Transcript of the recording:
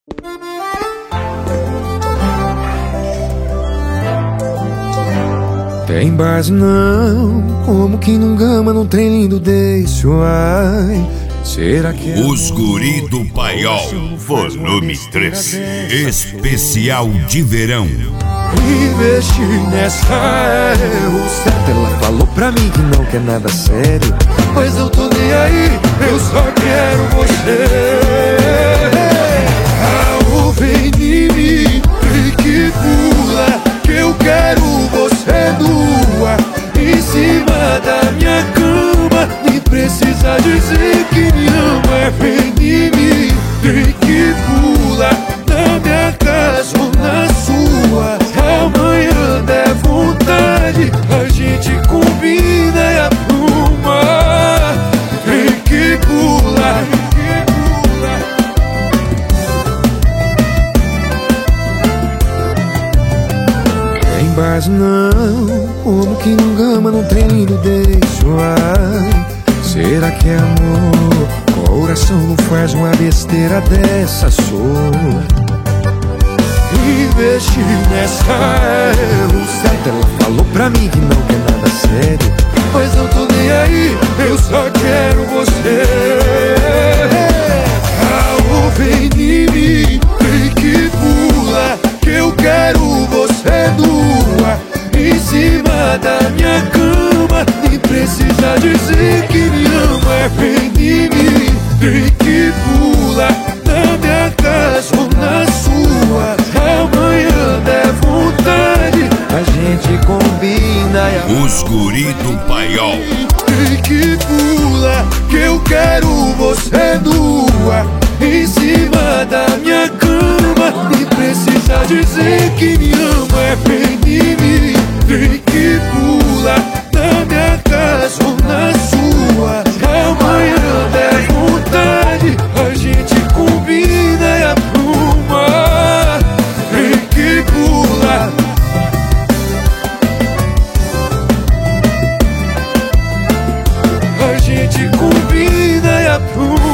Tem base não, como que não gama num trem lindo desse, uai. Será que é Os Guri do Paiol, volume 3, especial de verão. Investir nessa é o certo. Ela falou pra mim que não quer nada sério, mas eu tô nem aí, eu só quero você. Ah, vem em mim e que pula, que eu quero você nua em cima da minha cama. Nem precisa dizer que me ama. Vem em mim e que pula na minha casa ou na sua. Amanhã der vontade, a gente combina e arruma. Vem que pula, tem base não, como que não gama num trem lindo desse, uai. Será que é amor? Coração não faz uma besteira dessa, sou. Investir nessa é o certo. Ela falou pra mim que não quer nada sério, mas eu tô nem aí, eu só quero você. Ah, vem em mim, vem que pula, que eu quero você nua em cima da minha cama. Nem precisa dizer que me ama. Vem em mim, vem que pula na minha casa ou na sua. Amanhã der vontade, a gente combina e Os Guri do Paiol. vem que pula, que eu quero você nua em cima da minha cama. Nem precisa dizer que me ama. Vem em mim, vem que pula na minha casa ou na sua. Amanhã der vontade, a gente combina e arruma. Vem que pula, a gente combina e arruma.